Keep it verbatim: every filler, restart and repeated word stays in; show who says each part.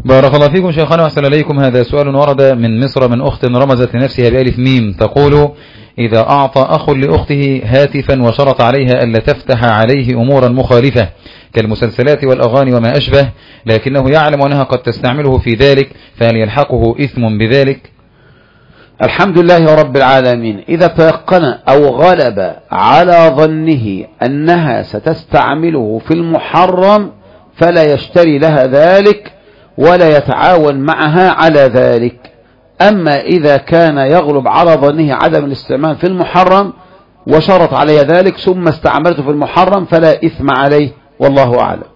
Speaker 1: بارك الله فيكم شيخنا وأحسن إليكم. هذا سؤال ورد من مصر من أخت رمزت لنفسها بألف ميم، تقول: إذا أعطى أخ لأخته هاتفا وشرط عليها ألا تفتح عليه أمورا مخالفة كالمسلسلات والأغاني وما أشبه، لكنه يعلم أنها قد تستعمله في ذلك، فهل يلحقه إثم بذلك؟
Speaker 2: الحمد لله رب العالمين. إذا تيقن أو غلب على ظنه أنها ستستعمله في المحرم فلا يشتري لها ذلك ولا يتعاون معها على ذلك. أما إذا كان يغلب على ظنه عدم الاستعمال في المحرم وشرط عليها ذلك ثم استعملته في المحرم فلا إثم عليه، والله أعلم.